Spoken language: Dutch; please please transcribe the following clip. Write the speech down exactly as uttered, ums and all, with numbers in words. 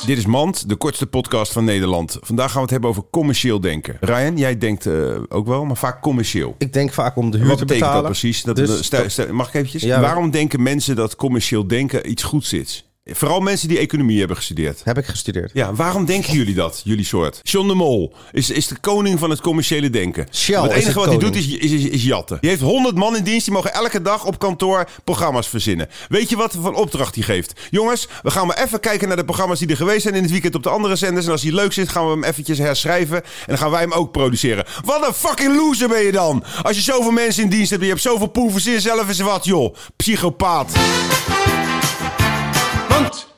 Dit is Mand, de kortste podcast van Nederland. Vandaag gaan we het hebben over commercieel denken. Ryan, jij denkt uh, ook wel, maar vaak commercieel. Ik denk vaak om de huur Wat te betekent betalen. dat precies? Dat, Dus, stel, stel, mag ik eventjes? Ja, Waarom denken mensen dat commercieel denken iets goeds is? Vooral mensen die economie hebben gestudeerd. Heb ik gestudeerd. Ja, waarom denken jullie dat, jullie soort? John de Mol is, is de koning van het commerciële denken. Shell het is enige de wat hij koning. doet is, is, is, is jatten. Die heeft honderd man in dienst, die mogen elke dag op kantoor programma's verzinnen. Weet je wat voor opdracht hij geeft? Jongens, we gaan maar even kijken naar de programma's die er geweest zijn in het weekend op de andere zenders. En als hij leuk zit, gaan we hem eventjes herschrijven. En dan gaan wij hem ook produceren. Wat een fucking loser ben je dan? Als je zoveel mensen in dienst hebt en je hebt zoveel poe, verzin zelf eens wat, joh. Psychopaat.